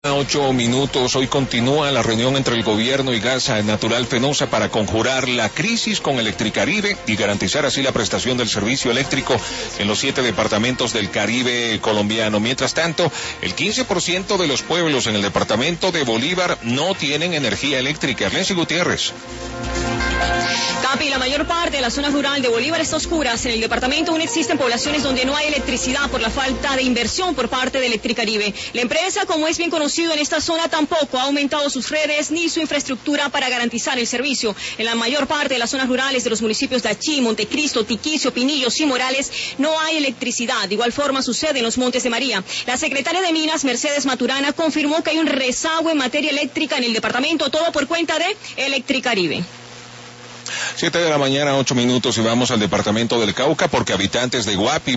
8 minutos. Hoy continúa la reunión entre el gobierno y Gas Natural Fenosa para conjurar la crisis con Electricaribe y garantizar así la prestación del servicio eléctrico en los 7 departamentos del Caribe colombiano. Mientras tanto, el 15% de los pueblos en el departamento de Bolívar no tienen energía eléctrica. Erlency Gutiérrez. Capi, la mayor parte de la zona rural de Bolívar está a oscuras. En el departamento aún existen poblaciones donde no hay electricidad por la falta de inversión por parte de Electricaribe. La empresa, como es bien conocido en esta zona, tampoco ha aumentado sus redes ni su infraestructura para garantizar el servicio. En la mayor parte de las zonas rurales de los municipios de Achí, Montecristo, Tiquicio, Pinillos y Morales no hay electricidad. De igual forma sucede en los Montes de María. La secretaria de Minas, Mercedes Maturana, confirmó que hay un rezago en materia eléctrica en el departamento, todo por cuenta de Electricaribe. 7 de la mañana, 8 minutos, y vamos al departamento del Cauca porque habitantes de Guapi